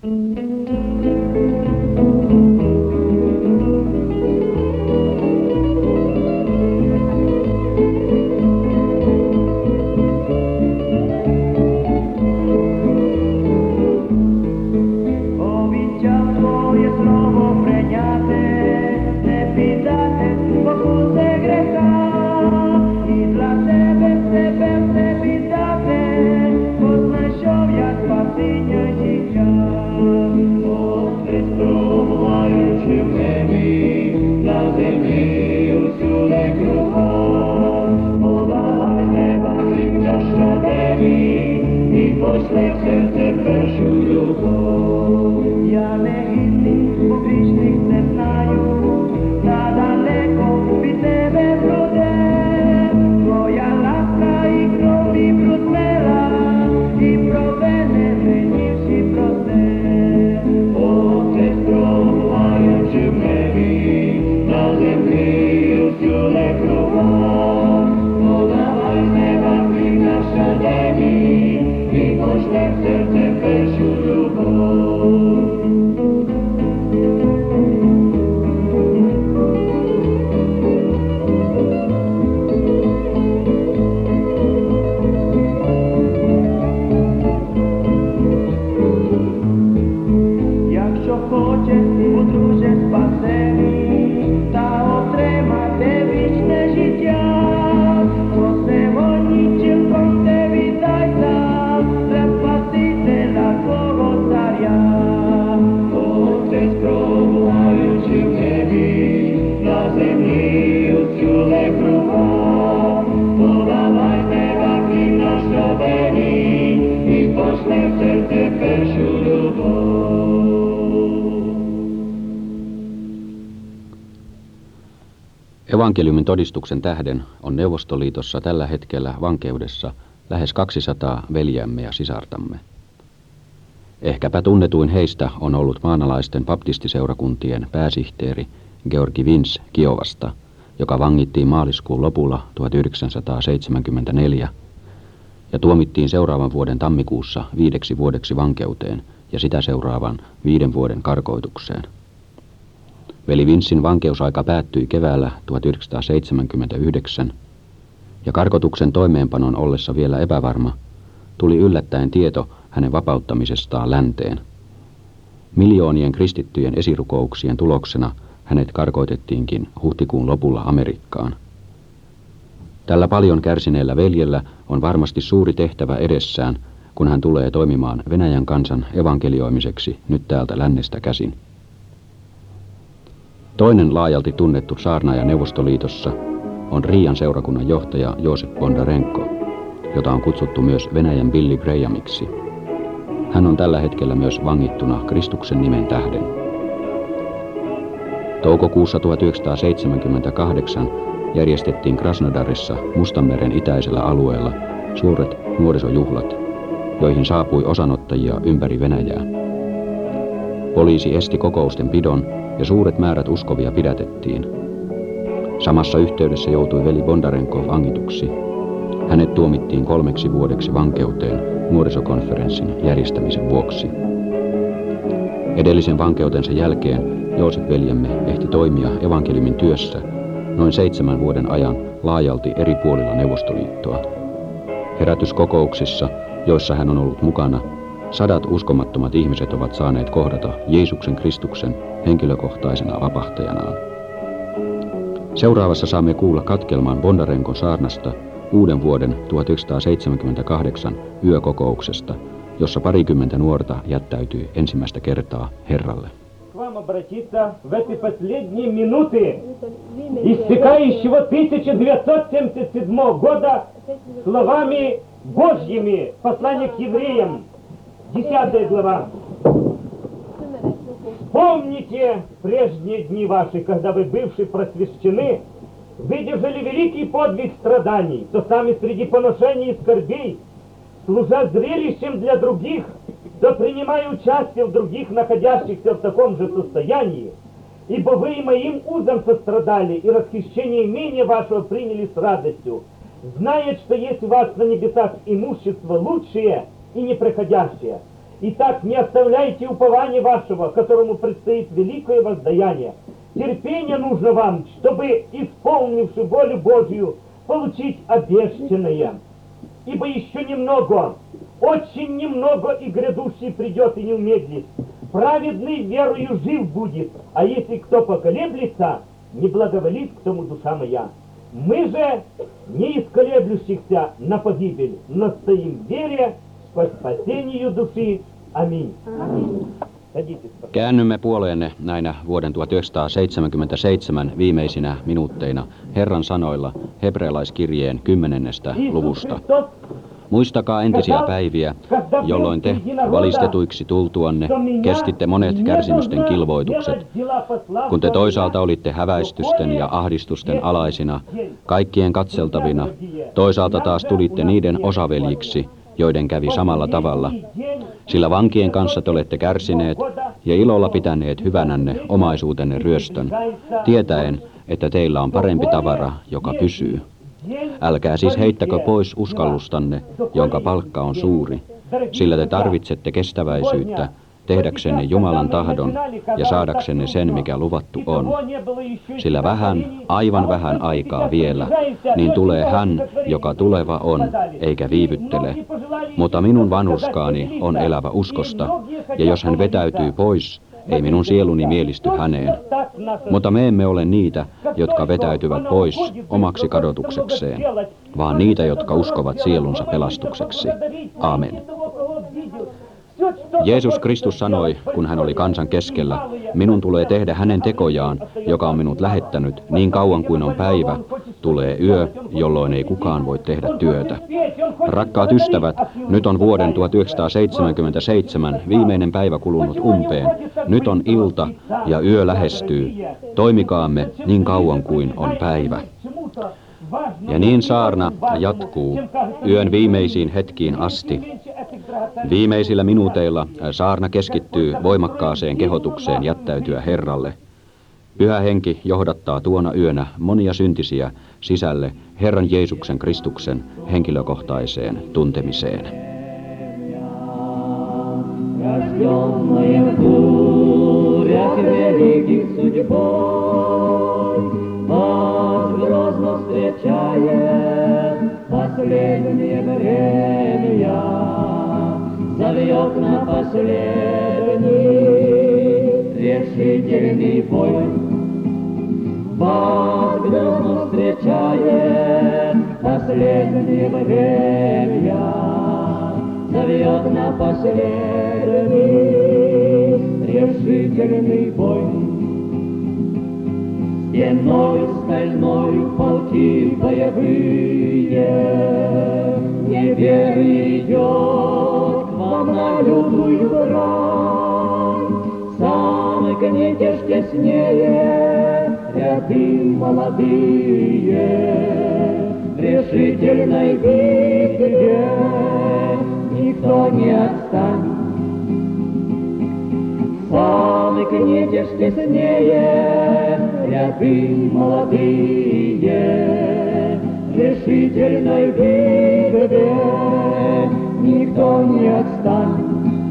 Evankeliumin todistuksen tähden on Neuvostoliitossa tällä hetkellä vankeudessa lähes 200 veljämme ja sisartamme. Ehkäpä tunnetuin heistä on ollut maanalaisten baptistiseurakuntien pääsihteeri Georgi Vins Kiovasta, joka vangittiin maaliskuun lopulla 1974 ja tuomittiin seuraavan vuoden tammikuussa 5 vuodeksi vankeuteen ja sitä seuraavan 5 vuoden karkoitukseen. Veli Vinsin vankeusaika päättyi keväällä 1979 ja karkotuksen toimeenpanon ollessa vielä epävarma tuli yllättäen tieto hänen vapauttamisestaan länteen. Miljoonien kristittyjen esirukouksien tuloksena hänet karkoitettiinkin huhtikuun lopulla Amerikkaan. Tällä paljon kärsineellä veljellä on varmasti suuri tehtävä edessään, kun hän tulee toimimaan Venäjän kansan evankelioimiseksi nyt täältä lännestä käsin. Toinen laajalti tunnettu saarnaaja Neuvostoliitossa on Riian seurakunnan johtaja Josip Bondarenko, jota on kutsuttu myös Venäjän Billy Grahamiksi. Hän on tällä hetkellä myös vangittuna Kristuksen nimen tähden. Toukokuussa 1978 järjestettiin Krasnodarissa Mustanmeren itäisellä alueella suuret nuorisojuhlat, joihin saapui osanottajia ympäri Venäjää. Poliisi esti kokousten pidon ja suuret määrät uskovia pidätettiin. Samassa yhteydessä joutui veli Bondarenko vangituksi. Hänet tuomittiin 3 vuodeksi vankeuteen nuorisokonferenssin järjestämisen vuoksi. Edellisen vankeutensa jälkeen Joosep-veljemme ehti toimia evankeliumin työssä noin 7 vuoden ajan laajalti eri puolilla Neuvostoliittoa. Herätyskokouksissa, joissa hän on ollut mukana, 100 uskomattomat ihmiset ovat saaneet kohdata Jeesuksen Kristuksen henkilökohtaisena vapahtajanaan. Seuraavassa saamme kuulla katkelman Bondarenkon saarnasta uuden vuoden 1978 yökokouksesta, jossa 20 nuorta jättäytyi ensimmäistä kertaa Herralle. Вам обратиться в эти последние минуты истекающего 1977 года словами Божьими, послание к евреям, 10 глава. Помните прежние дни ваши, когда вы, бывшие просвещены, выдержали великий подвиг страданий, то сами среди поношений и скорбей, служа зрелищем для других, то принимая участие в других, находящихся в таком же состоянии, ибо вы и моим узом сострадали, и расхищение имения вашего приняли с радостью, зная, что есть у вас на небесах имущество лучшее и неприходящее. Итак, не оставляйте упования вашего, которому предстоит великое воздаяние. Терпение нужно вам, чтобы, исполнивши волю Божью, получить обещанное. Ибо еще немного, очень немного, и грядущий придет, и не умедлит. Праведный верою жив будет, а если кто поколеблется, не благоволит к тому душа моя. Мы же, не из колеблющихся на погибель, но стоим в вере по спасению души. Аминь. Käännymme puoleenne näinä vuoden 1977 viimeisinä minuutteina Herran sanoilla hebrealaiskirjeen 10. luvusta. Muistakaa entisiä päiviä, jolloin te valistetuiksi tultuanne kestitte monet kärsimysten kilvoitukset, kun te toisaalta olitte häväistysten ja ahdistusten alaisina, kaikkien katseltavina, toisaalta taas tulitte niiden osaveljiksi, joiden kävi samalla tavalla, sillä vankien kanssa te olette kärsineet ja ilolla pitäneet hyvänänne omaisuutenne ryöstön, tietäen, että teillä on parempi tavara, joka pysyy. Älkää siis heittäkö pois uskallustanne, jonka palkka on suuri, sillä te tarvitsette kestäväisyyttä tehdäksenne Jumalan tahdon ja saadaksenne sen, mikä luvattu on. Sillä aivan vähän aikaa vielä, niin tulee hän, joka tuleva on, eikä viivyttele. Mutta minun vanhurskaani on elävä uskosta, ja jos hän vetäytyy pois, ei minun sieluni mielisty häneen. Mutta me emme ole niitä, jotka vetäytyvät pois omaksi kadotuksekseen, vaan niitä, jotka uskovat sielunsa pelastukseksi. Amen. Jeesus Kristus sanoi, kun hän oli kansan keskellä, minun tulee tehdä hänen tekojaan, joka on minut lähettänyt, niin kauan kuin on päivä, tulee yö, jolloin ei kukaan voi tehdä työtä. Rakkaat ystävät, nyt on vuoden 1977 viimeinen päivä kulunut umpeen. Nyt on ilta ja yö lähestyy. Toimikaamme niin kauan kuin on päivä. Ja niin saarna jatkuu yön viimeisiin hetkiin asti. Viimeisillä minuuteilla saarna keskittyy voimakkaaseen kehotukseen jättäytyä Herralle. Pyhä Henki johdattaa tuona yönä monia syntisiä sisälle Herran Jeesuksen Kristuksen henkilökohtaiseen tuntemiseen. Зовет на последний решительный бой. Вас грозно встречает последнее время. Зовет на последний решительный бой. Стеной стальной полки боевые, неверный идет на лютую брань. Замкните ж теснее ряды молодые, в решительной битве никто не отстанет. Замкните ж теснее ряды молодые, в решительной битве никто не отстанет.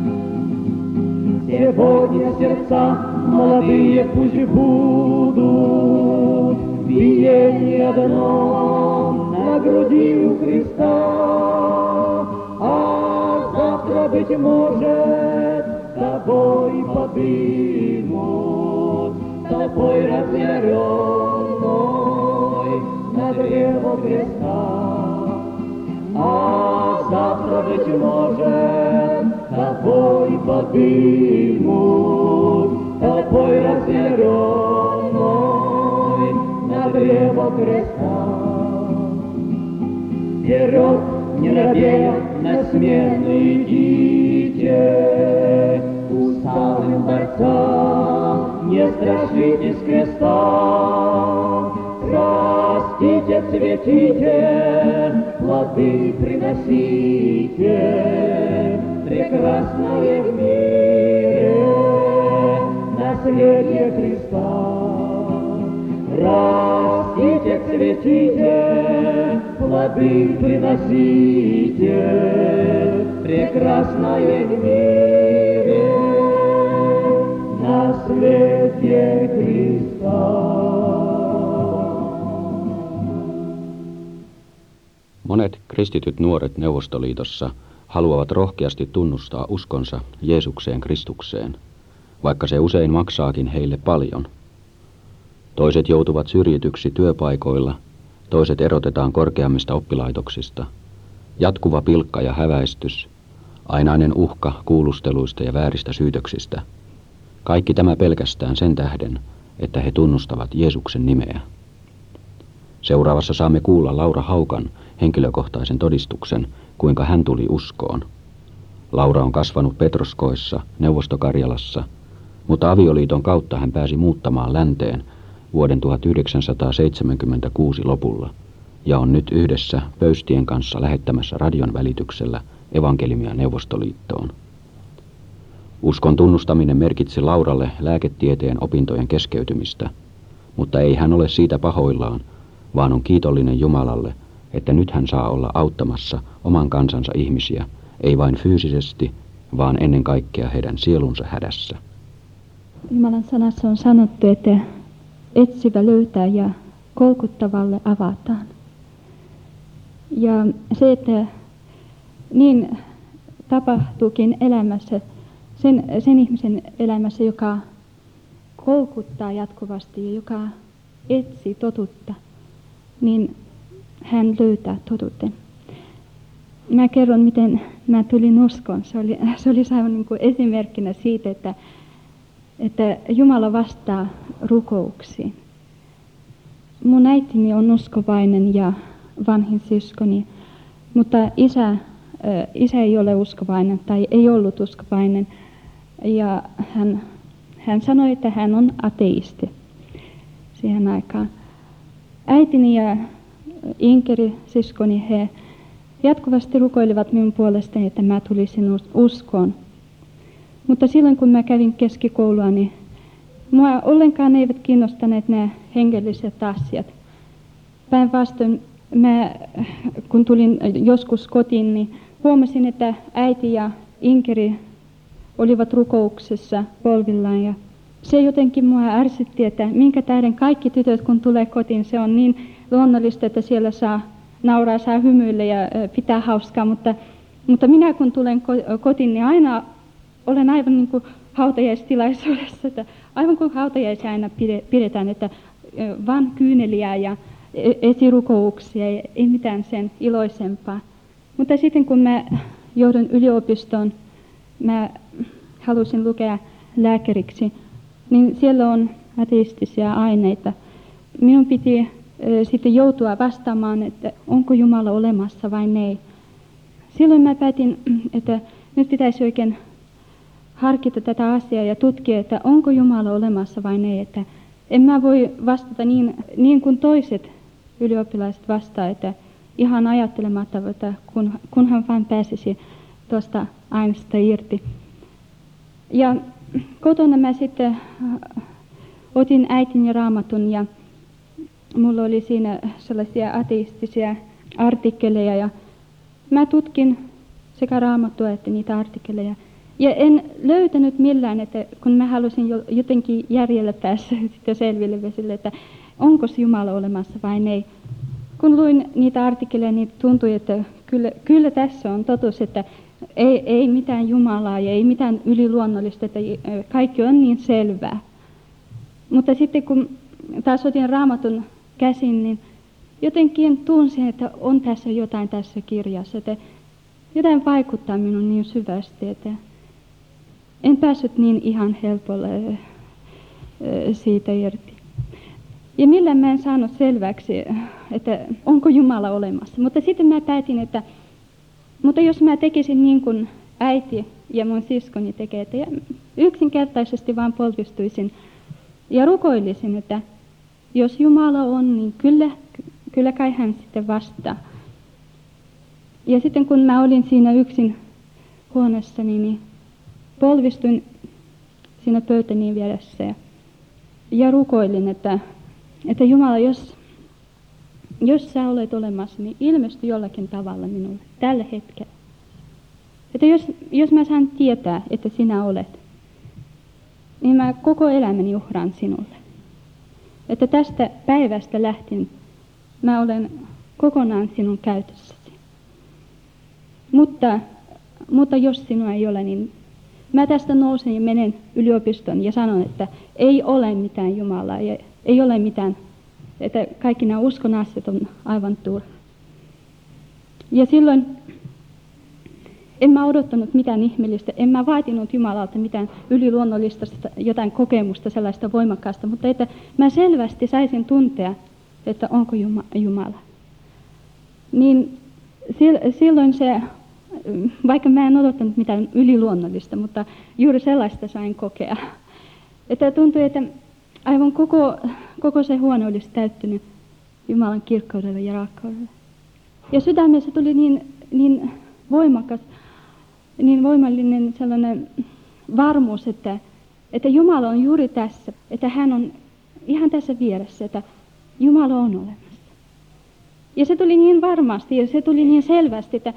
Сегодня сердца молодые пусть будут биение одно на груди у Христа, а завтра, быть может, тобой подымут тобой разъяренной на древо креста. А завтра, быть может, тобой подымут тобой разъяренной на древо креста. Вперед, не робея, на смену идите, усталым борцам не страшитесь креста. Растите, цветите, плоды приносите, прекрасное в мире наследие Христа. Растите, цветите, плоды приносите, прекрасное в мире святите Христа. Monet kristityt nuoret Neuvostoliitossa haluavat rohkeasti tunnustaa uskonsa Jeesukseen Kristukseen, vaikka se usein maksaakin heille paljon. Toiset joutuvat syrjityksi työpaikoilla, toiset erotetaan korkeammista oppilaitoksista. Jatkuva pilkka ja häväistys, ainainen uhka kuulusteluista ja vääristä syytöksistä. Kaikki tämä pelkästään sen tähden, että he tunnustavat Jeesuksen nimeä. Seuraavassa saamme kuulla Laura Haukan henkilökohtaisen todistuksen, kuinka hän tuli uskoon. Laura on kasvanut Petroskoissa, Neuvostokarjalassa, mutta avioliiton kautta hän pääsi muuttamaan länteen vuoden 1976 lopulla ja on nyt yhdessä Pöystien kanssa lähettämässä radion välityksellä evankeliumia Neuvostoliittoon. Uskon tunnustaminen merkitsi Lauralle lääketieteen opintojen keskeytymistä, mutta ei hän ole siitä pahoillaan, vaan on kiitollinen Jumalalle, että nyt hän saa olla auttamassa oman kansansa ihmisiä, ei vain fyysisesti, vaan ennen kaikkea heidän sielunsa hädässä. Jumalan sanassa on sanottu, että etsivä löytää ja kolkuttavalle avataan. Ja se, että niin tapahtuukin elämässä, sen ihmisen elämässä, joka kolkuttaa jatkuvasti ja joka etsii totuutta, niin hän löytää totuuden. Mä kerron, miten mä tulin uskoon. Se oli aivan niin kuin esimerkkinä siitä, että Jumala vastaa rukouksiin. Mun äitini on uskovainen ja vanhin siskoni, mutta isä ei ole uskovainen tai ei ollut uskovainen. Ja hän sanoi, että hän on ateisti siihen aikaan. Äitini ja Inkeri, siskoni, he jatkuvasti rukoilivat minun puolestani, että mä tulisin uskoon. Mutta silloin kun mä kävin keskikoulua, niin mua ollenkaan eivät kiinnostaneet nämä hengelliset asiat. Päinvastoin kun tulin joskus kotiin, niin huomasin, että äiti ja Inkeri olivat rukouksessa polvillaan. Ja se jotenkin mua ärsytti, että minkä tähden kaikki tytöt kun tulee kotiin, se on niin luonnollista, että siellä saa nauraa, saa hymyillä ja pitää hauskaa. Mutta minä kun tulen kotiin, niin aina olen aivan niin kuin hautajaistilaisuudessa, että aivan kuin hautajaisia aina pidetään, että vaan kyyneliä ja esirukouksia, ei mitään sen iloisempaa. Mutta sitten kun mä joudun yliopistoon, mä halusin lukea lääkäriksi, niin siellä on ateistisia aineita. Minun piti sitten joutua vastaamaan, että onko Jumala olemassa vai ei. Silloin mä päätin, että nyt pitäisi oikein harkita tätä asiaa ja tutkia, että onko Jumala olemassa vai ei. Että en mä voi vastata niin kuin toiset ylioppilaiset vastaa, että ihan ajattelematta, että kunhan vain pääsisi tuosta aineesta irti. Ja kotona mä sitten otin äitin ja Raamatun ja mulla oli siinä sellaisia ateistisia artikkeleja ja mä tutkin sekä Raamattua että niitä artikkeleja. Ja en löytänyt millään, että kun mä halusin jotenkin järjellä päässä sitten selville vesille, että onko Jumala olemassa vai ei. Kun luin niitä artikkeleja, niin tuntui, että kyllä tässä on totuus, että ei mitään Jumalaa ja ei mitään yliluonnollista, että kaikki on niin selvää. Mutta sitten kun taas otin Raamatun käsin, niin jotenkin tunsin, että on tässä jotain tässä kirjassa, että jotain vaikuttaa minun niin syvästi, että en päässyt niin ihan helpolla siitä irti. Ja millään mä en saanut selväksi, että onko Jumala olemassa. Mutta sitten mä päätin, mutta jos mä tekisin niin kuin äiti ja mun siskoni tekee, että yksinkertaisesti vaan polvistuisin ja rukoilisin, että jos Jumala on, niin kyllä kai hän sitten vastaa. Ja sitten kun mä olin siinä yksin huoneessani, niin polvistuin siinä pöytäni vieressä ja rukoilin, että Jumala, jos sä olet olemassa, niin ilmesty jollakin tavalla minulle tällä hetkellä. Että jos mä saan tietää, että sinä olet. niin mä koko elämäni uhraan sinulle. Että tästä päivästä lähtien mä olen kokonaan sinun käytössäsi. Mutta jos sinua ei ole, niin mä tästä nousen ja menen yliopistoon ja sanon, että ei ole mitään Jumalaa ja ei ole mitään, että kaikki nämä uskon asiat on aivan turha. Ja silloin en mä odottanut mitään ihmeellistä, en mä vaatinut Jumalalta mitään yliluonnollista, jotain kokemusta sellaista voimakkaasta, mutta että mä selvästi saisin tuntea, että onko Jumala. Niin silloin se, vaikka mä en odottanut mitään yliluonnollista, mutta juuri sellaista sain kokea. Että tuntui, että aivan koko se huone olisi täyttynyt Jumalan kirkkaudella ja rakkaudella. Ja sydämessä tuli niin voimakas, niin voimallinen sellainen varmuus, että Jumala on juuri tässä, että hän on ihan tässä vieressä, että Jumala on olemassa. Ja se tuli niin varmasti ja se tuli niin selvästi, että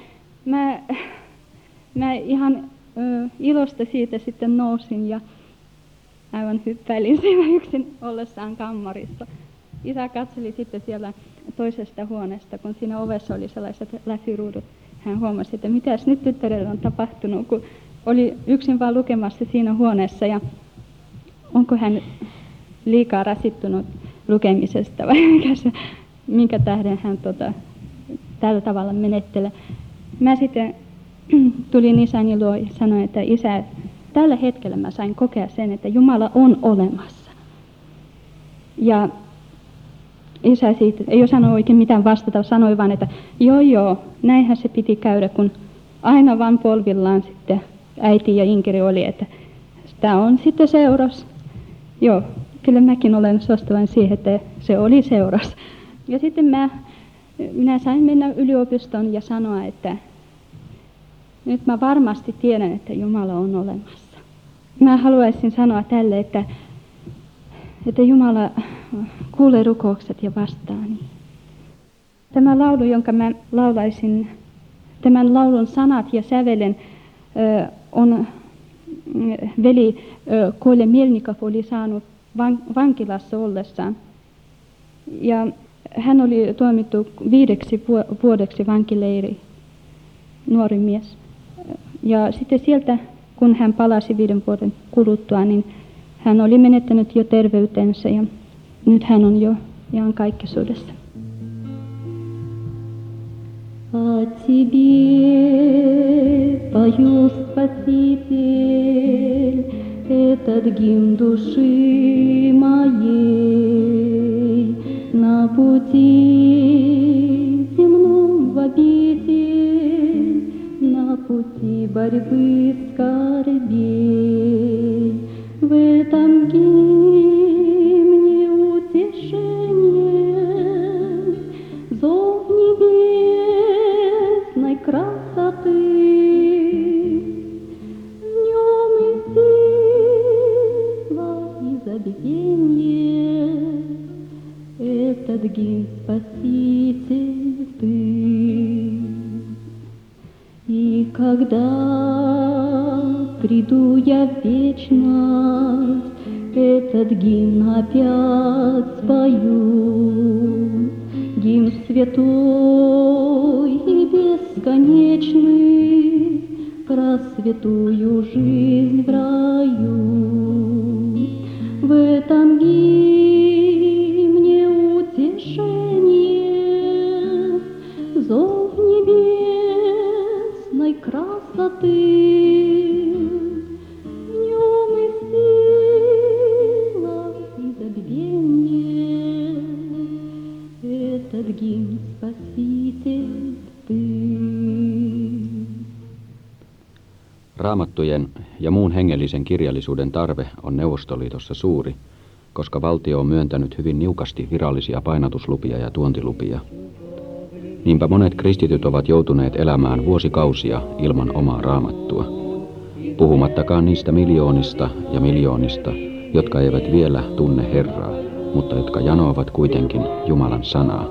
mä ihan ilosta siitä sitten nousin ja aivan hyppäilin siinä yksin ollessaan kammarissa. Isä katseli sitten siellä toisesta huoneesta, kun siinä ovessa oli sellaiset lasiruudut. Hän huomasi, että mitäs nyt tyttärelle on tapahtunut, kun oli yksin vaan lukemassa siinä huoneessa ja onko hän liikaa rasittunut lukemisesta vai minkä tähden hän tällä tavalla menettelee. Mä sitten tulin isäni luo ja sanoin, että isä, tällä hetkellä mä sain kokea sen, että Jumala on olemassa. Ja isä siitä ei osannut oikein mitään vastata, sanoi vaan, että joo, näinhän se piti käydä, kun aina vaan polvillaan sitten äiti ja Inkeri oli, että tämä on sitten seuras. Joo, kyllä mäkin olen suostuvainen siihen, että se oli seuras. Ja sitten minä sain mennä yliopistoon ja sanoa, että nyt mä varmasti tiedän, että Jumala on olemassa. Mä haluaisin sanoa tälle, että Jumala kuulee rukoukset ja vastaa niin. Tämä laulu, jonka mä laulaisin, tämän laulun sanat ja sävelen on veli Kole Mielnikov oli saanut vankilassa ollessaan. Ja hän oli tuomittu 5 vuodeksi vankileiri, nuori mies. Ja sitten sieltä, kun hän palasi 5 vuoden kuluttua, niin hän oli menettänyt jo terveytensä ja nyt hän on jo iankaikkisuudessa. О тебе пою, Спаситель, этот гимн души моей, на пути земном в обитель, на пути борьбы скорбей. В этом гимне утешение, зов небесной красоты, в нем и сила, и забвенье, этот гимн Спаситель ты. И когда приду я в вечность, этот гимн опять спою. Гимн святой и бесконечный про святую жизнь в раю. В этом гимне утешение, зов небесной красоты, в нем и сила, и забвенье, этот гимн Спаситель ты. Raamattujen ja muun hengellisen kirjallisuuden tarve on Neuvostoliitossa suuri, koska valtio on myöntänyt hyvin niukasti virallisia painatuslupia ja tuontilupia. Niinpä monet kristityt ovat joutuneet elämään vuosikausia ilman omaa raamattua, puhumattakaan niistä miljoonista ja miljoonista, jotka eivät vielä tunne Herraa, mutta jotka janoavat kuitenkin Jumalan sanaa.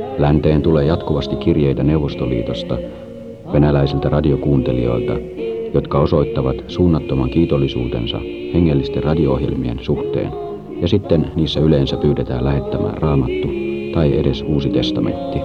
Länteen tulee jatkuvasti kirjeitä Neuvostoliitosta, venäläisiltä radiokuuntelijoilta, jotka osoittavat suunnattoman kiitollisuutensa hengellisten radio-ohjelmien suhteen, ja sitten niissä yleensä pyydetään lähettämään Raamattu tai edes Uusi testamentti.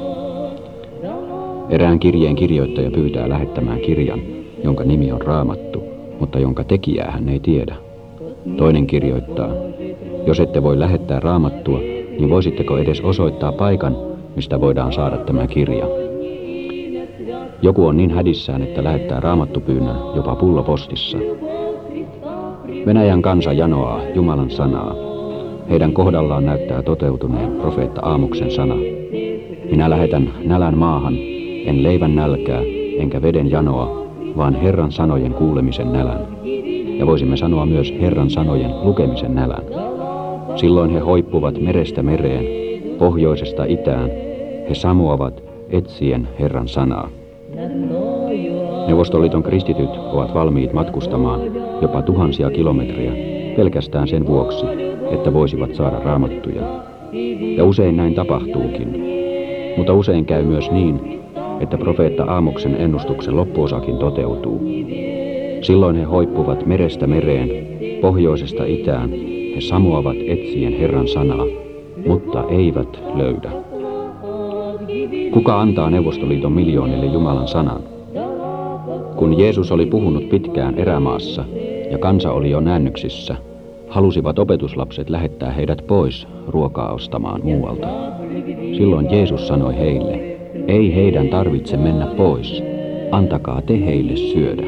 Erään kirjeen kirjoittaja pyytää lähettämään kirjan, jonka nimi on Raamattu, mutta jonka tekijää hän ei tiedä. Toinen kirjoittaa, jos ette voi lähettää Raamattua, niin voisitteko edes osoittaa paikan, mistä voidaan saada tämä kirja. Joku on niin hädissään, että lähettää Raamattupyynnön jopa pullopostissa. Venäjän kansa janoaa Jumalan sanaa. Heidän kohdallaan näyttää toteutuneen profeetta Aamoksen sana. Minä lähetän nälän maahan, en leivän nälkää, enkä veden janoa, vaan Herran sanojen kuulemisen nälän. Ja voisimme sanoa myös Herran sanojen lukemisen nälän. Silloin he hoippuvat merestä mereen, pohjoisesta itään. He samoavat etsien Herran sanaa. Neuvostoliiton kristityt ovat valmiit matkustamaan jopa tuhansia kilometriä pelkästään sen vuoksi, että voisivat saada raamattuja. Ja usein näin tapahtuukin. Mutta usein käy myös niin, että profeetta Aamoksen ennustuksen loppuosakin toteutuu. Silloin he hoippuvat merestä mereen, pohjoisesta itään. He samoavat etsien Herran sanaa, mutta eivät löydä. Kuka antaa Neuvostoliiton miljoonille Jumalan sanan? Kun Jeesus oli puhunut pitkään erämaassa ja kansa oli jo näännyksissä, halusivat opetuslapset lähettää heidät pois ruokaa ostamaan muualta. Silloin Jeesus sanoi heille, ei heidän tarvitse mennä pois, antakaa te heille syödä.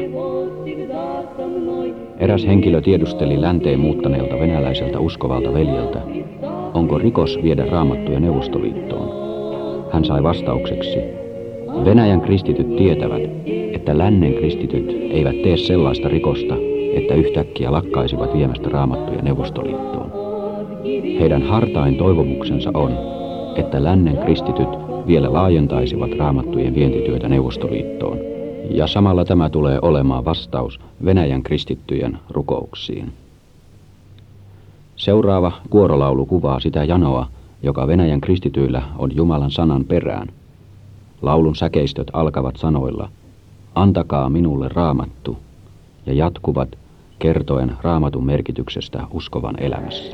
Eräs henkilö tiedusteli länteen muuttaneelta venäläiseltä uskovalta veljeltä, onko rikos viedä raamattuja Neuvostoliittoon. Hän sai vastaukseksi, Venäjän kristityt tietävät, että lännen kristityt eivät tee sellaista rikosta, että yhtäkkiä lakkaisivat viemästä raamattuja Neuvostoliittoon. Heidän hartain toivomuksensa on, että lännen kristityt vielä laajentaisivat raamattujen vientityötä Neuvostoliittoon. Ja samalla tämä tulee olemaan vastaus Venäjän kristittyjen rukouksiin. Seuraava kuorolaulu kuvaa sitä janoa, joka Venäjän kristityillä on Jumalan sanan perään. Laulun säkeistöt alkavat sanoilla, antakaa minulle raamattu, ja jatkuvat kertoen raamatun merkityksestä uskovan elämässä.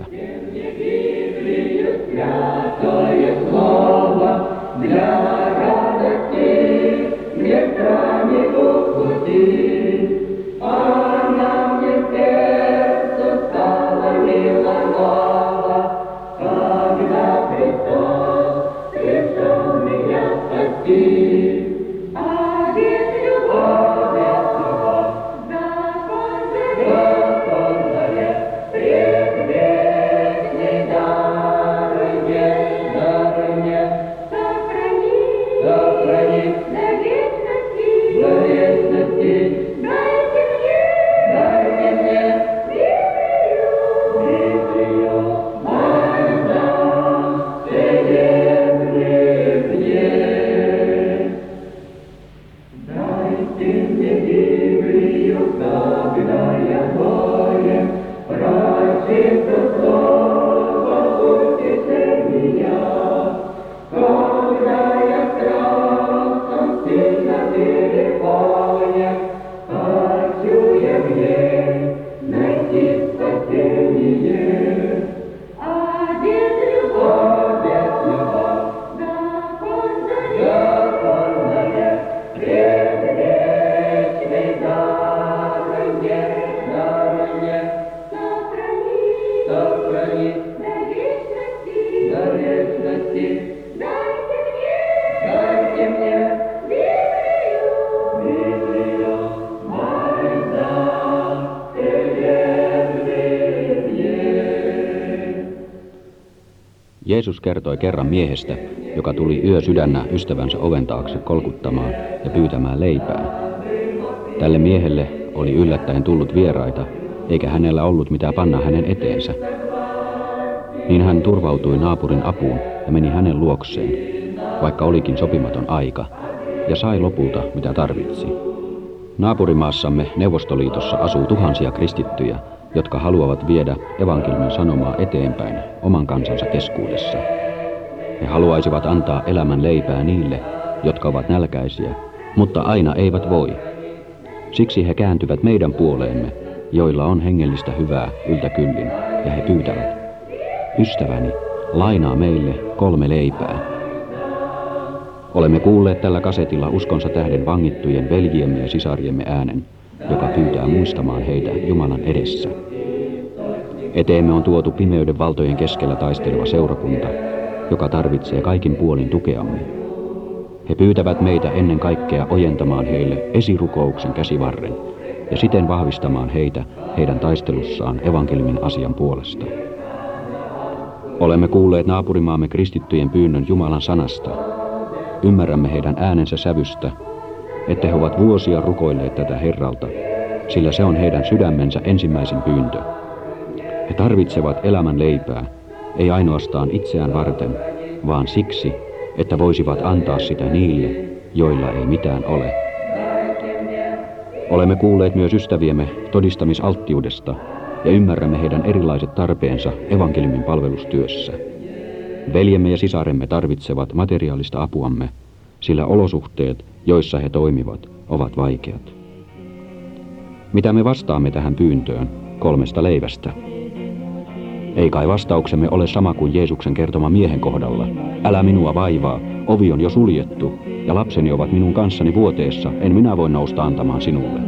Jeesus kertoi kerran miehestä, joka tuli yösydännä ystävänsä oven taakse kolkuttamaan ja pyytämään leipää. Tälle miehelle oli yllättäen tullut vieraita, eikä hänellä ollut mitään panna hänen eteensä. Niin hän turvautui naapurin apuun ja meni hänen luokseen, vaikka olikin sopimaton aika, ja sai lopulta mitä tarvitsi. Naapurimaassamme Neuvostoliitossa asuu tuhansia kristittyjä, jotka haluavat viedä evankeliumin sanomaa eteenpäin oman kansansa keskuudessa. He haluaisivat antaa elämän leipää niille, jotka ovat nälkäisiä, mutta aina eivät voi. Siksi he kääntyvät meidän puoleemme, joilla on hengellistä hyvää yltäkyllin, ja he pyytävät: ystäväni, lainaa meille 3 leipää. Olemme kuulleet tällä kasetilla uskonsa tähden vangittujen veljiemme ja sisariemme äänen, joka pyytää muistamaan heitä Jumalan edessä. Eteemme on tuotu pimeyden valtojen keskellä taisteleva seurakunta, joka tarvitsee kaikin puolin tukeamme. He pyytävät meitä ennen kaikkea ojentamaan heille esirukouksen käsivarren ja siten vahvistamaan heitä heidän taistelussaan evankeliumin asian puolesta. Olemme kuulleet naapurimaamme kristittyjen pyynnön Jumalan sanasta. Ymmärrämme heidän äänensä sävystä, että he ovat vuosia rukoilleet tätä Herralta, sillä se on heidän sydämensä ensimmäisin pyyntö. He tarvitsevat elämän leipää, ei ainoastaan itseään varten, vaan siksi, että voisivat antaa sitä niille, joilla ei mitään ole. Olemme kuulleet myös ystäviemme todistamisalttiudesta ja ymmärrämme heidän erilaiset tarpeensa evankeliumin palvelustyössä. Veljemme ja sisaremme tarvitsevat materiaalista apuamme, sillä olosuhteet, joissa he toimivat, ovat vaikeat. Mitä me vastaamme tähän pyyntöön 3 leivästä? Ei kai vastauksemme ole sama kuin Jeesuksen kertoma miehen kohdalla. Älä minua vaivaa, ovi on jo suljettu, ja lapseni ovat minun kanssani vuoteessa, en minä voi nousta antamaan sinulle.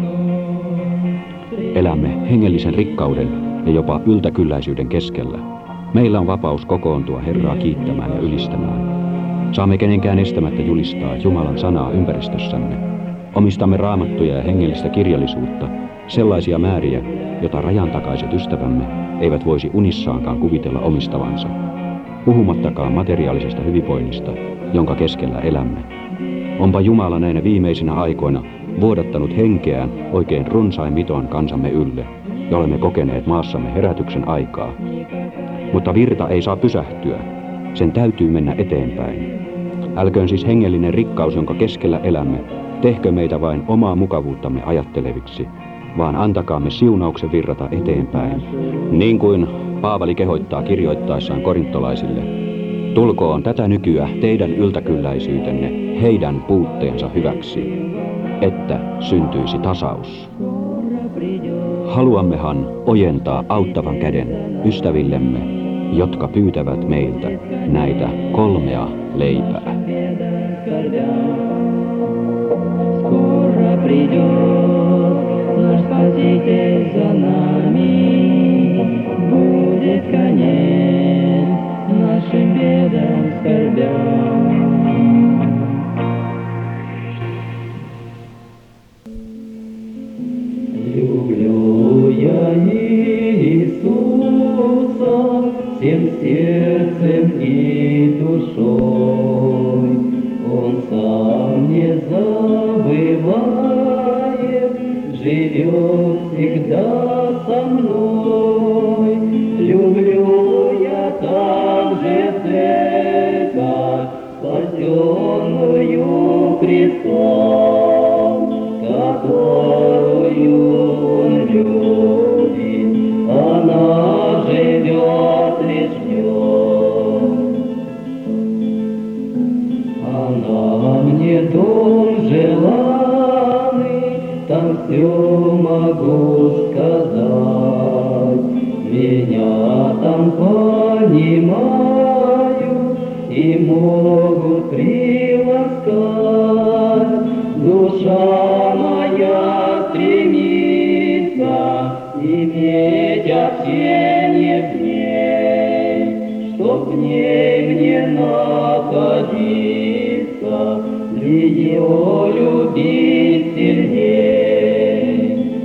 Elämme hengellisen rikkauden ja jopa yltäkylläisyyden keskellä. Meillä on vapaus kokoontua Herraa kiittämään ja ylistämään. Saamme kenenkään estämättä julistaa Jumalan sanaa ympäristössämme. Omistamme raamattuja ja hengellistä kirjallisuutta, sellaisia määriä, jota rajan takaiset ystävämme eivät voisi unissaankaan kuvitella omistavansa. Puhumattakaan materiaalisesta hyvinvoinnista, jonka keskellä elämme. Onpa Jumala näinä viimeisinä aikoina vuodattanut henkeään oikein runsain miton kansamme ylle, ja olemme kokeneet maassamme herätyksen aikaa. Mutta virta ei saa pysähtyä, sen täytyy mennä eteenpäin. Älköön siis hengellinen rikkaus, jonka keskellä elämme, tehkö meitä vain omaa mukavuuttamme ajatteleviksi, vaan antakaamme siunauksen virrata eteenpäin. Niin kuin Paavali kehoittaa kirjoittaessaan korintolaisille: tulkoon tätä nykyä teidän yltäkylläisyytenne heidän puutteensa hyväksi, että syntyisi tasaus. Haluammehan ojentaa auttavan käden ystävillemme, jotka pyytävät meiltä näitä 3 leipää. Наш Спаситель за нами, будет конец нашим бедам, скорбям. Люблю я Иисуса всем сердцем и душой, Он сам не забывает, живет всегда со мной. Люблю я также церковь, спасенную Христом, которую Он любит, она живет лишь в нем. Она мне дом желанный, там все могу сказать. Меня там понимают и могут приласкать. Душа моя стремится иметь общение в ней, чтоб в ней мне находиться, ее любить сильней.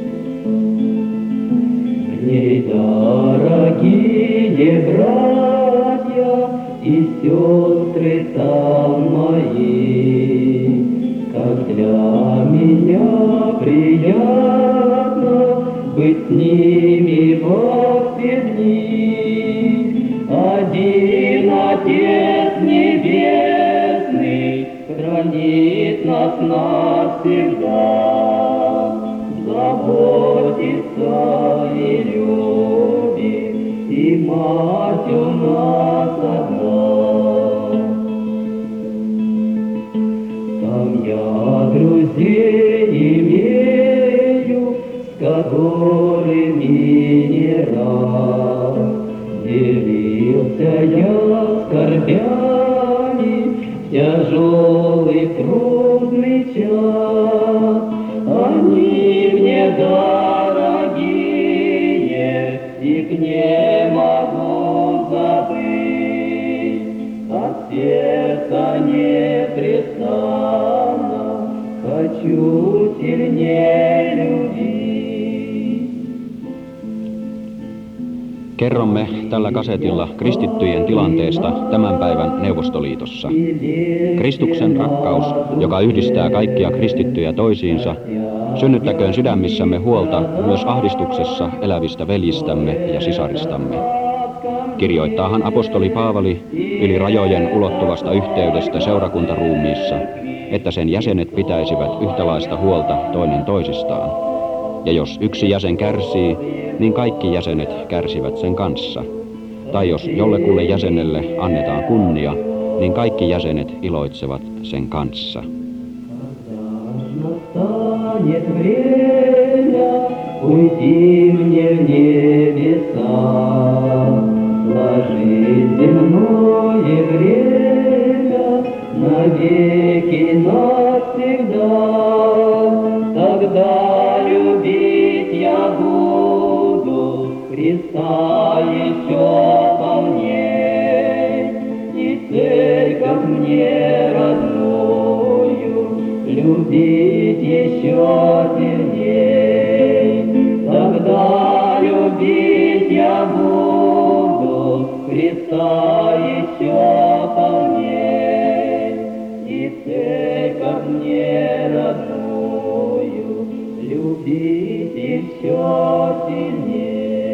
В ней, дорогие братья и сестры там мои, как для меня приятно быть с ними во все дни. Один Отец Небесный хранит нас навсегда, заботится и любит, и Мать у нас одна. Там я друзей имею, которыми не раз делился я скорбями в тяжелый трудный час. Они мне дорогие, их не могу забыть, от сердца непрестанно хочу сильнее любить. Kerromme tällä kasetilla kristittyjen tilanteesta tämän päivän Neuvostoliitossa. Kristuksen rakkaus, joka yhdistää kaikkia kristittyjä toisiinsa, synnyttäköön sydämissämme huolta myös ahdistuksessa elävistä veljistämme ja sisaristamme. Kirjoittaahan apostoli Paavali yli rajojen ulottuvasta yhteydestä seurakuntaruumiissa, että sen jäsenet pitäisivät yhtälaista huolta toinen toisistaan. Ja jos yksi jäsen kärsii, niin kaikki jäsenet kärsivät sen kanssa. Tai jos jollekulle jäsenelle annetaan kunnia, niin kaikki jäsenet iloitsevat sen kanssa. Настанет время уйти мне в небеса, сложить земное время навеки навсегда. Тогда любить я буду Христа еще полней, и церковь мне родную любить еще сильней. Тогда любить я буду Христа еще полней, и церковь мне родную любить еще сильней.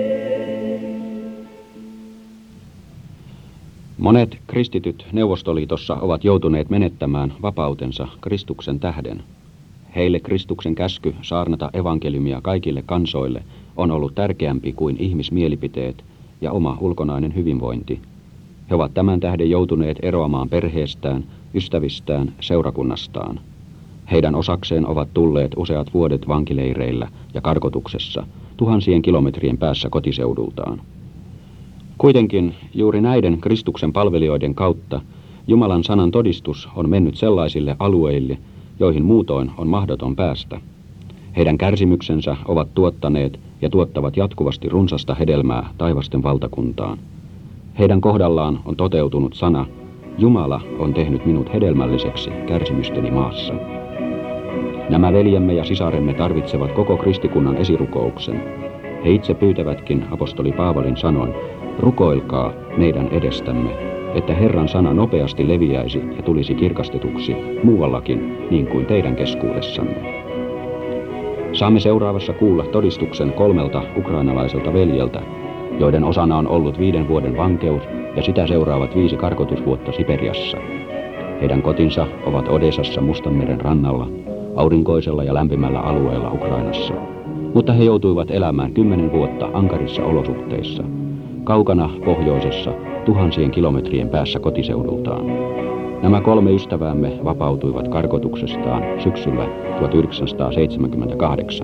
Monet kristityt Neuvostoliitossa ovat joutuneet menettämään vapautensa Kristuksen tähden. Heille Kristuksen käsky saarnata evankeliumia kaikille kansoille on ollut tärkeämpi kuin ihmismielipiteet ja oma ulkonainen hyvinvointi. He ovat tämän tähden joutuneet eroamaan perheestään, ystävistään, seurakunnastaan. Heidän osakseen ovat tulleet useat vuodet vankileireillä ja karkotuksessa, tuhansien kilometrien päässä kotiseudultaan. Kuitenkin juuri näiden Kristuksen palvelijoiden kautta Jumalan sanan todistus on mennyt sellaisille alueille, joihin muutoin on mahdoton päästä. Heidän kärsimyksensä ovat tuottaneet ja tuottavat jatkuvasti runsasta hedelmää taivasten valtakuntaan. Heidän kohdallaan on toteutunut sana, Jumala on tehnyt minut hedelmälliseksi kärsimysteni maassa. Nämä veljemme ja sisaremme tarvitsevat koko kristikunnan esirukouksen. He itse pyytävätkin apostoli Paavalin sanoin, rukoilkaa meidän edestämme, että Herran sana nopeasti leviäisi ja tulisi kirkastetuksi muuallakin niin kuin teidän keskuudessanne. Saamme seuraavassa kuulla todistuksen 3 ukrainalaiselta veljeltä, joiden osana on ollut 5 vuoden vankeus ja sitä seuraavat 5 karkotusvuotta Siperiassa. Heidän kotinsa ovat Odessassa Mustanmeren rannalla, aurinkoisella ja lämpimällä alueella Ukrainassa. Mutta he joutuivat elämään 10 vuotta ankarissa olosuhteissa, kaukana pohjoisessa, tuhansien kilometrien päässä kotiseudultaan. Nämä 3 ystäväämme vapautuivat karkotuksestaan syksyllä 1978.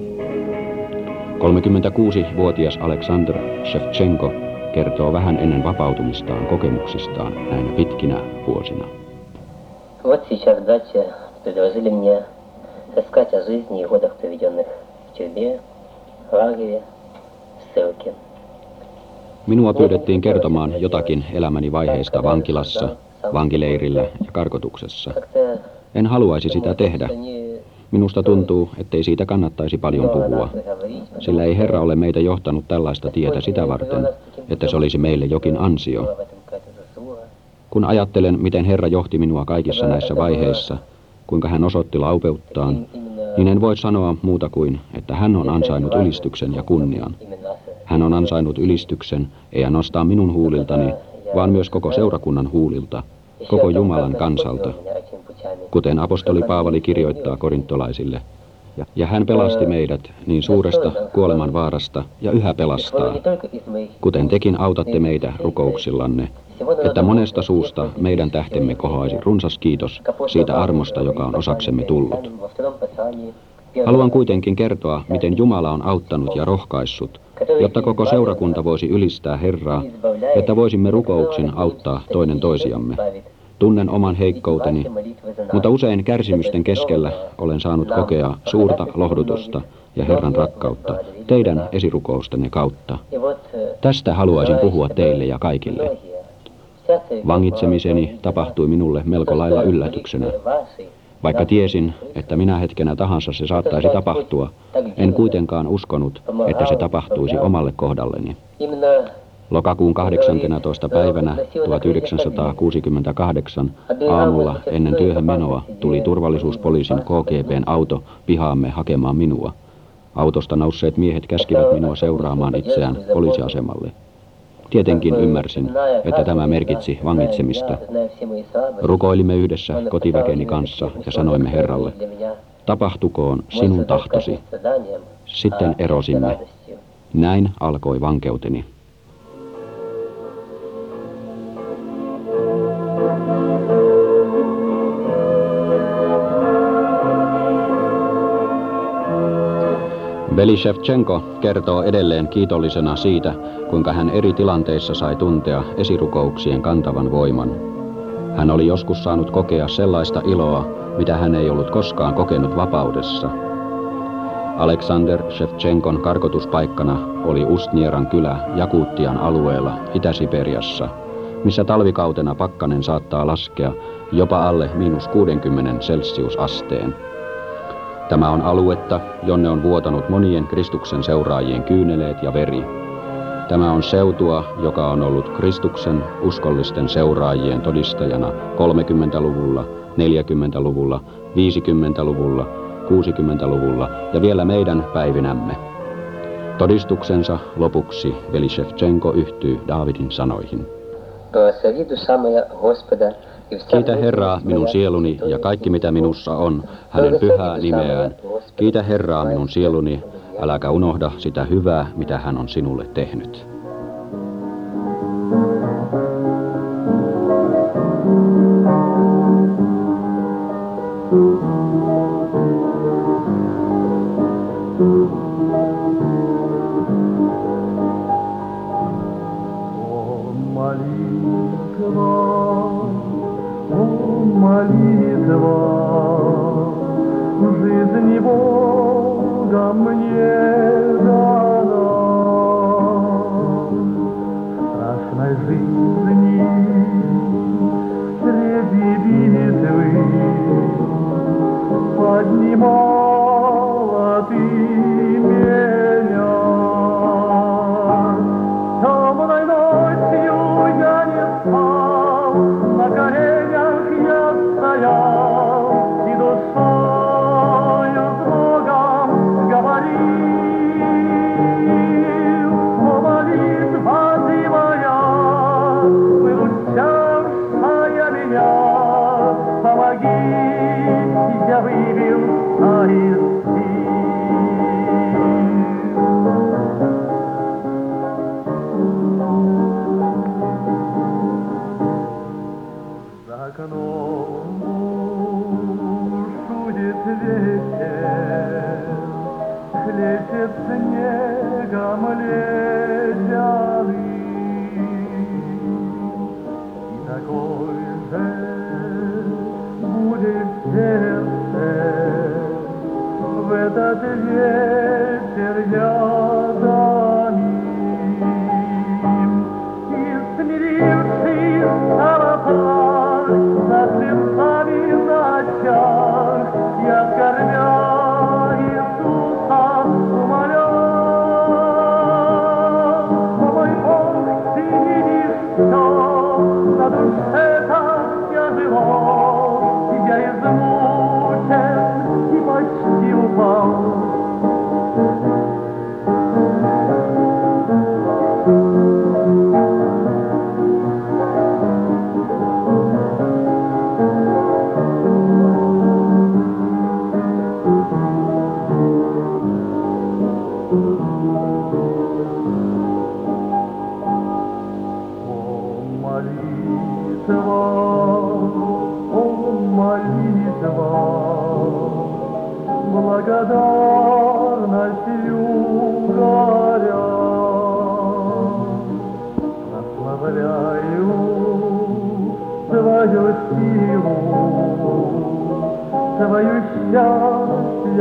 36-vuotias Aleksandr Shevchenko kertoo vähän ennen vapautumistaan kokemuksistaan näinä pitkinä vuosina. Вот сейчас в даче предложили мне рассказать о жизни и годах, проведенных в тюрьме, в лагере, в ссылке. Minua pyydettiin kertomaan jotakin elämäni vaiheista vankilassa, vankileirillä ja karkotuksessa. En haluaisi sitä tehdä. Minusta tuntuu, ettei siitä kannattaisi paljon puhua, sillä ei Herra ole meitä johtanut tällaista tietä sitä varten, että se olisi meille jokin ansio. Kun ajattelen, miten Herra johti minua kaikissa näissä vaiheissa, kuinka hän osoitti laupeuttaan, niin en voi sanoa muuta kuin, että hän on ansainnut ylistyksen ja kunnian. Hän on ansainnut ylistyksen ei ainoastaan minun huuliltani, vaan myös koko seurakunnan huulilta, koko Jumalan kansalta, kuten apostoli Paavali kirjoittaa korintolaisille. Ja hän pelasti meidät niin suuresta kuoleman vaarasta ja yhä pelastaa, kuten tekin autatte meitä rukouksillanne, että monesta suusta meidän tähtemme kohoaisi runsas kiitos siitä armosta, joka on osaksemme tullut. Haluan kuitenkin kertoa, miten Jumala on auttanut ja rohkaissut, jotta koko seurakunta voisi ylistää Herraa, että voisimme rukouksin auttaa toinen toisiamme. Tunnen oman heikkouteni, mutta usein kärsimysten keskellä olen saanut kokea suurta lohdutusta ja Herran rakkautta teidän esirukoustenne kautta. Tästä haluaisin puhua teille ja kaikille. Vangitsemiseni tapahtui minulle melko lailla yllätyksenä. Vaikka tiesin, että minä hetkenä tahansa se saattaisi tapahtua, en kuitenkaan uskonut, että se tapahtuisi omalle kohdalleni. Lokakuun 18. päivänä 1968 aamulla ennen työhön menoa tuli turvallisuuspoliisin KGB:n auto pihaamme hakemaan minua. Autosta nousseet miehet käskivät minua seuraamaan itseään poliisiasemalle. Tietenkin ymmärsin, että tämä merkitsi vangitsemista. Rukoilimme yhdessä kotiväkeni kanssa ja sanoimme Herralle, tapahtukoon sinun tahtosi. Sitten erosimme. Näin alkoi vankeuteni. Veli Shevchenko kertoo edelleen kiitollisena siitä, kuinka hän eri tilanteissa sai tuntea esirukouksien kantavan voiman. Hän oli joskus saanut kokea sellaista iloa, mitä hän ei ollut koskaan kokenut vapaudessa. Aleksander Shevchenkon karkotuspaikkana oli Ustnieran kylä Jakutian alueella Itä-Siperiassa, missä talvikautena pakkanen saattaa laskea jopa alle -60 celsiusasteen. Tämä on aluetta, jonne on vuotanut monien Kristuksen seuraajien kyyneleet ja veri. Tämä on seutua, joka on ollut Kristuksen uskollisten seuraajien todistajana 30-luvulla, 40-luvulla, 50-luvulla, 60-luvulla ja vielä meidän päivinämme. Todistuksensa lopuksi veli Shevchenko yhtyy Daavidin sanoihin. Kiitä Herraa minun sieluni ja kaikki mitä minussa on, hänen pyhää nimeään. Kiitä Herraa minun sieluni, äläkä unohda sitä hyvää, mitä hän on sinulle tehnyt. Молитва жизни Бога мне дана, страшной жизни среди битвы поднимала ты меня. Темной ночью я не спал.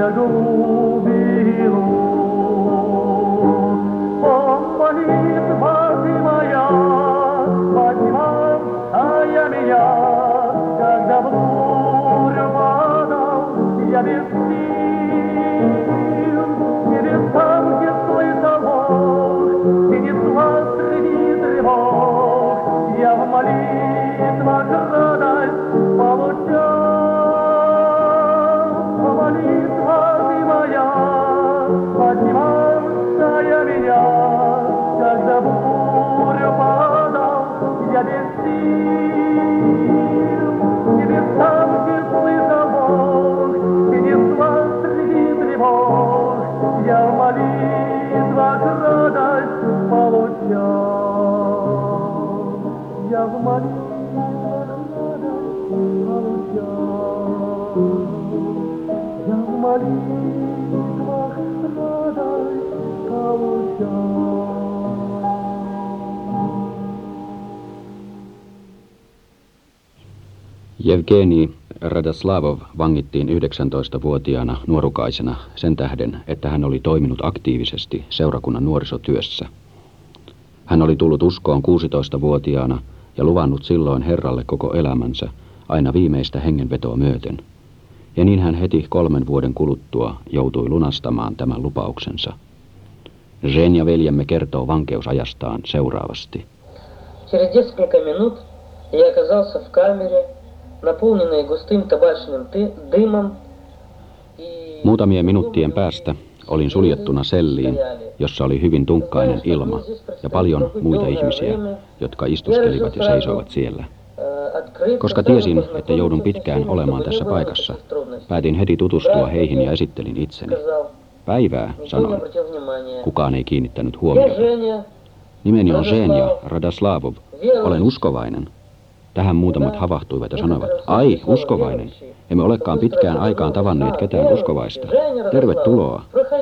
я голубину. Молитва ты моя, поднимая меня, когда в бурю падал, я без сил, небесам, где слышал Бог, и несла среди тревог, я в молитвах радость получал. Молитва ты моя, поднимавшая меня, когда бурю падал, я без сил, небесам, где слышал Бог, и несла среди тревог, я в молитвах радость получал. Я в молитвах радость получал. Я в молитвах радость получал. Jevgeni Radoslavov vangittiin 19-vuotiaana nuorukaisena sen tähden, että hän oli toiminut aktiivisesti seurakunnan nuorisotyössä. Hän oli tullut uskoon 16-vuotiaana ja luvannut silloin Herralle koko elämänsä aina viimeistä hengenvetoa myöten. Ja niin hän heti 3 vuoden kuluttua joutui lunastamaan tämän lupauksensa. Zhenya veljemme kertoo vankeusajastaan seuraavasti. Через несколько минут я оказался в камере, наполненной густым табачным дымом. Muutamien minuuttien päästä olin suljettuna selliin, jossa oli hyvin tunkkainen ilma ja paljon muita ihmisiä, jotka istuskelivat ja seisoivat siellä. Koska tiesin, että joudun pitkään olemaan tässä paikassa, päätin heti tutustua heihin ja esittelin itseni. Päivää, sanoin. Kukaan ei kiinnittänyt huomiota. Nimeni on Zhenya Radoslavov. Olen uskovainen. Tähän muutamat havahtuivat ja sanoivat, ai, uskovainen. Emme olekaan pitkään aikaan tavanneet ketään uskovaista. Tervetuloa.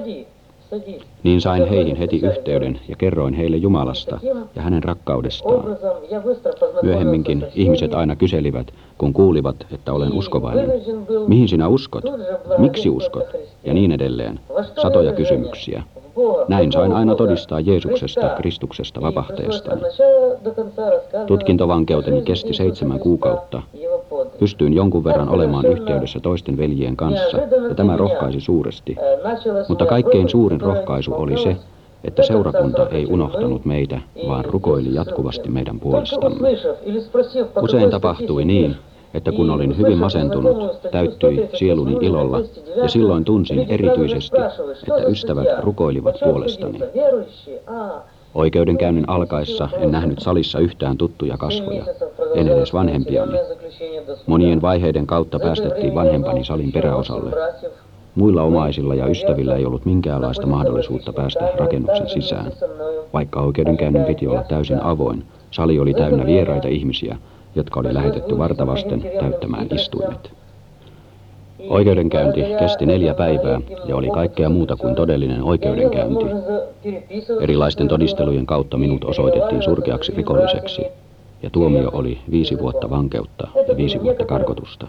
Niin sain heihin heti yhteyden ja kerroin heille Jumalasta ja hänen rakkaudestaan. Myöhemminkin ihmiset aina kyselivät, kun kuulivat, että olen uskovainen. Mihin sinä uskot? Miksi uskot? Ja niin edelleen. Satoja kysymyksiä. Näin sain aina todistaa Jeesuksesta, Kristuksesta, vapahtajastani. Tutkintovankeuteni kesti 7 kuukautta. Pystyin jonkun verran olemaan yhteydessä toisten veljien kanssa, ja tämä rohkaisi suuresti. Mutta kaikkein suurin rohkaisu oli se, että seurakunta ei unohtanut meitä, vaan rukoili jatkuvasti meidän puolestamme. Usein tapahtui niin, että kun olin hyvin masentunut, täyttyi sieluni ilolla, ja silloin tunsin erityisesti, että ystävät rukoilivat puolestani. Oikeudenkäynnin alkaessa en nähnyt salissa yhtään tuttuja kasvoja, en edes vanhempiani. Monien vaiheiden kautta päästettiin vanhempani salin peräosalle. Muilla omaisilla ja ystävillä ei ollut minkäänlaista mahdollisuutta päästä rakennuksen sisään. Vaikka oikeudenkäynnin piti olla täysin avoin, sali oli täynnä vieraita ihmisiä, jotka oli lähetetty vartavasten täyttämään istuimet. Oikeudenkäynti kesti 4 päivää ja oli kaikkea muuta kuin todellinen oikeudenkäynti. Erilaisten todistelujen kautta minut osoitettiin surkeaksi rikolliseksi, ja tuomio oli 5 vuotta vankeutta ja 5 vuotta karkotusta.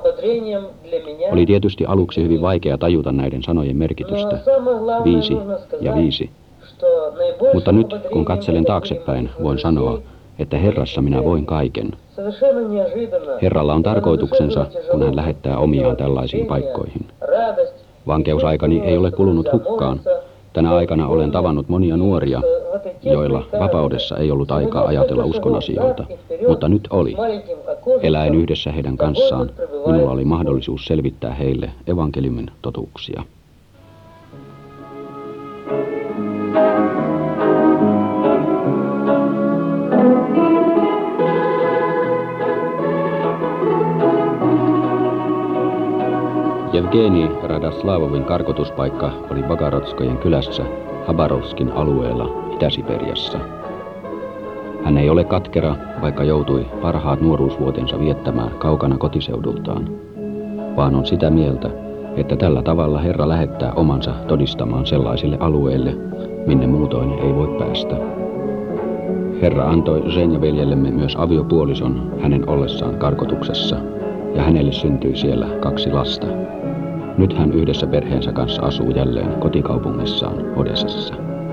Oli tietysti aluksi hyvin vaikea tajuta näiden sanojen merkitystä, 5 ja 5. Mutta nyt, kun katselen taaksepäin, voin sanoa, että Herrassa minä voin kaiken. Herralla on tarkoituksensa, kun hän lähettää omiaan tällaisiin paikkoihin. Vankeusaikani ei ole kulunut hukkaan. Tänä aikana olen tavannut monia nuoria, joilla vapaudessa ei ollut aikaa ajatella uskonasioita, mutta nyt oli. Eläen yhdessä heidän kanssaan, minulla oli mahdollisuus selvittää heille evankeliumin totuuksia. Jevgeni Radoslavovin karkotuspaikka oli Bogorodskojen kylässä Habarovskin alueella Itä-Siperiassa. Hän ei ole katkera, vaikka joutui parhaat nuoruusvuotensa viettämään kaukana kotiseudultaan, vaan on sitä mieltä, että tällä tavalla Herra lähettää omansa todistamaan sellaisille alueille, minne muutoin ei voi päästä. Herra antoi Zhenya-veljellemme myös aviopuolison hänen ollessaan karkotuksessa, ja hänelle syntyi siellä 2 lasta. Nyt hän yhdessä perheensä kanssa asuu jälleen kotikaupungissaan Odessassa.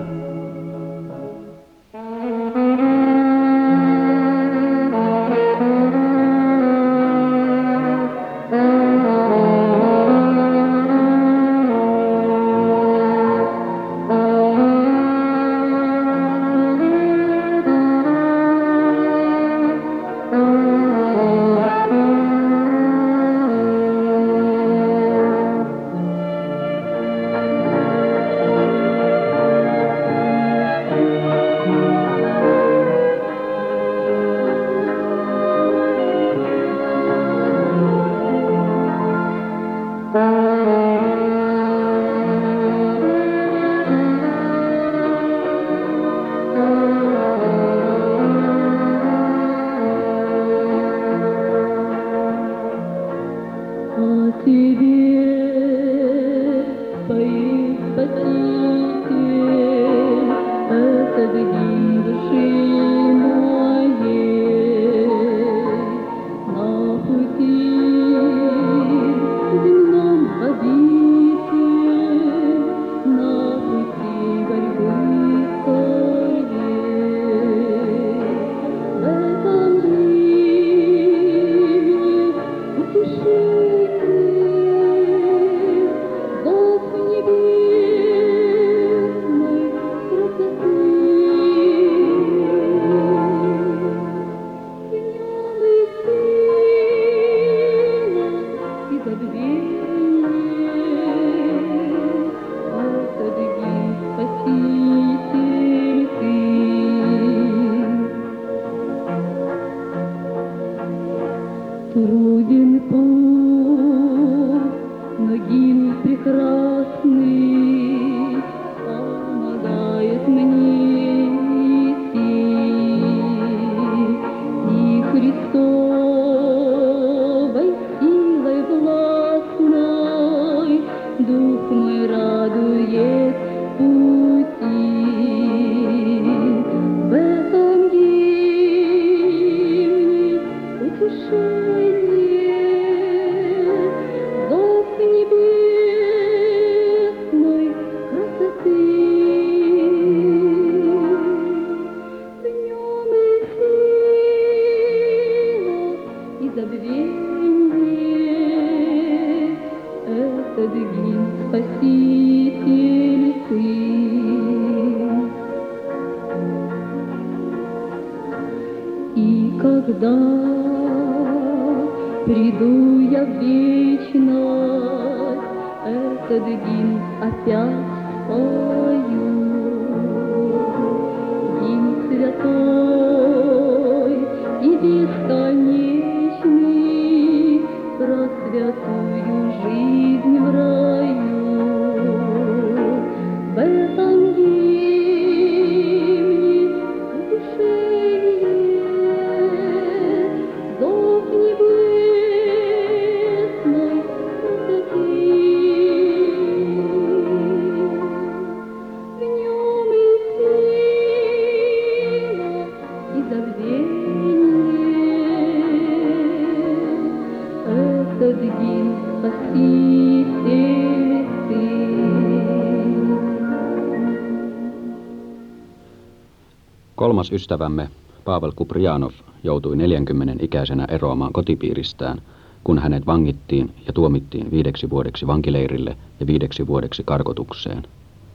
Kolmas ystävämme, Pavel Kuprianov, joutui 40-ikäisenä eroamaan kotipiiristään, kun hänet vangittiin ja tuomittiin 5 vuodeksi vankileirille ja 5 vuodeksi karkotukseen.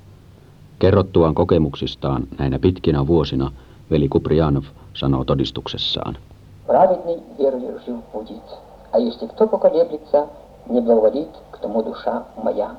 Kerrottuaan kokemuksistaan näinä pitkinä vuosina veli Kuprianov sanoo todistuksessaan. Праведный верою жив будет, а если кто поколеблется, не благоволит к тому душа моя.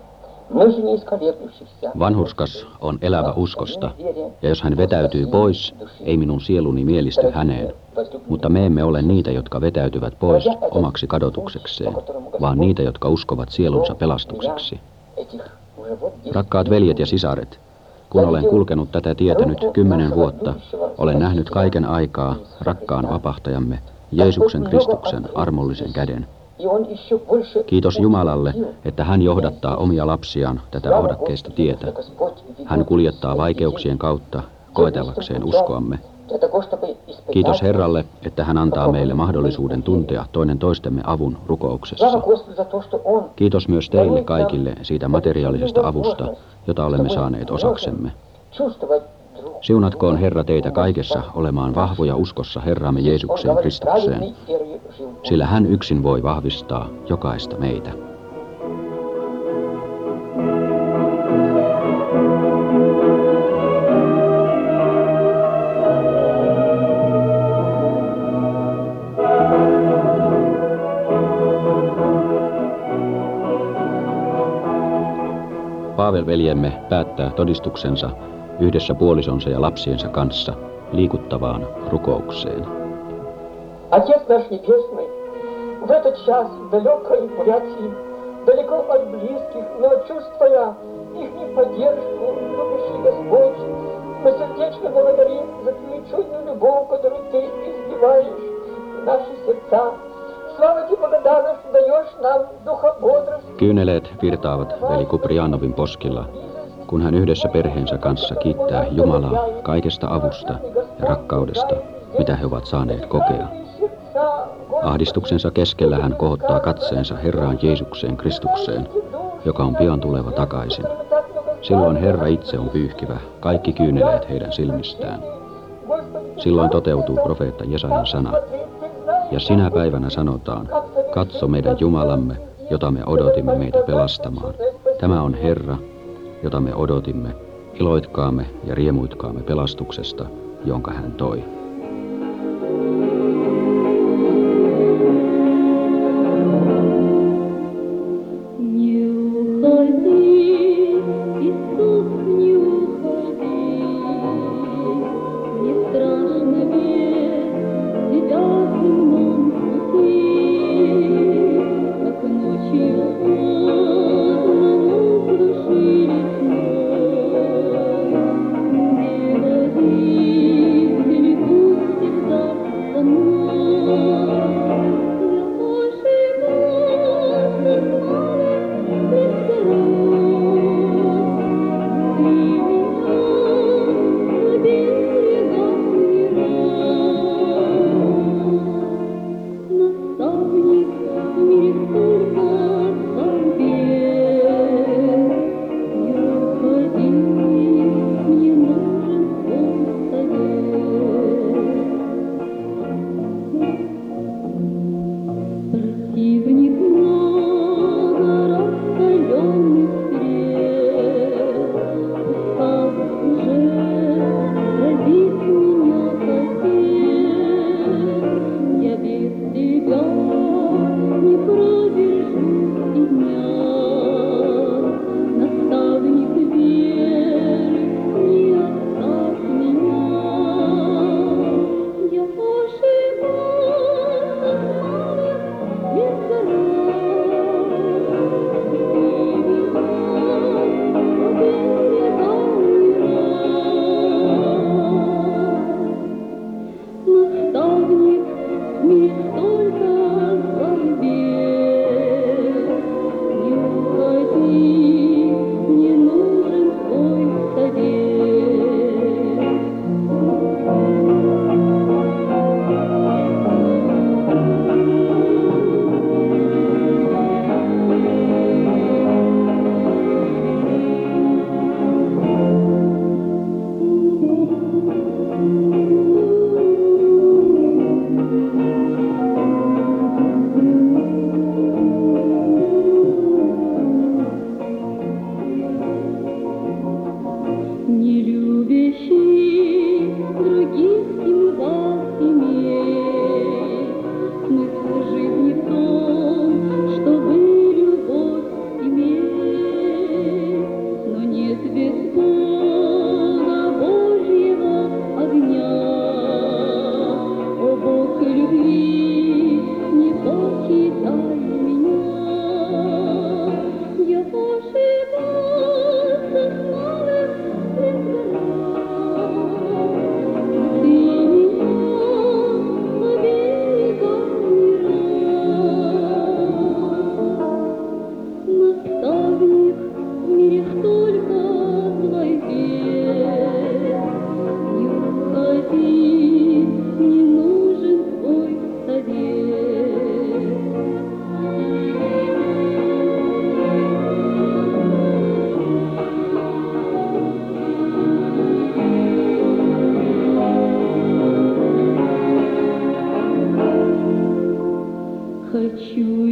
Vanhurskas on elävä uskosta, ja jos hän vetäytyy pois, ei minun sieluni mielisty häneen. Mutta me emme ole niitä, jotka vetäytyvät pois omaksi kadotuksekseen, vaan niitä, jotka uskovat sielunsa pelastukseksi. Rakkaat veljet ja sisaret, kun olen kulkenut tätä tietä nyt 10 vuotta, olen nähnyt kaiken aikaa rakkaan vapahtajamme, Jeesuksen Kristuksen armollisen käden. Kiitos Jumalalle, että hän johdattaa omia lapsiaan tätä ohdakkeista tietä. Hän kuljettaa vaikeuksien kautta koetellakseen uskoamme Kiitos Herralle, että hän antaa meille mahdollisuuden tuntea toinen toistemme avun rukouksessa. Kiitos myös teille kaikille siitä materiaalisesta avusta, jota olemme saaneet osaksemme. Siunatkoon Herra teitä kaikessa olemaan vahvoja uskossa Herramme Jeesukseen Kristukseen, sillä hän yksin voi vahvistaa jokaista meitä. Pavel-veljemme päättää todistuksensa yhdessä puolisonsa ja lapsiensa kanssa liikuttavaan rukoukseen. Отец наш Небесный, в этот час далекой Бурятии, далеко от близких, но чувствуя их поддержку, любящий Господь, мы сердечно благодарим за твою чудную любовь, которую ты изливаешь в наши сердца. Слава тебе, благодарность, что даешь нам духа бодрости. Kyyneleet virtaavat veli Kuprianovin poskilla, kun hän yhdessä perheensä kanssa kiittää Jumalaa kaikesta avusta ja rakkaudesta, mitä he ovat saaneet kokea. Ahdistuksensa keskellä hän kohottaa katseensa Herraan Jeesukseen Kristukseen, joka on pian tuleva takaisin. Silloin Herra itse on pyyhkivä kaikki kyyneleet heidän silmistään. Silloin toteutuu profeetta Jesajan sana. Ja sinä päivänä sanotaan, katso meidän Jumalamme, jota me odotimme meitä pelastamaan. Tämä on Herra, jota me odotimme. Iloitkaamme ja riemuitkaamme pelastuksesta, jonka hän toi. хочу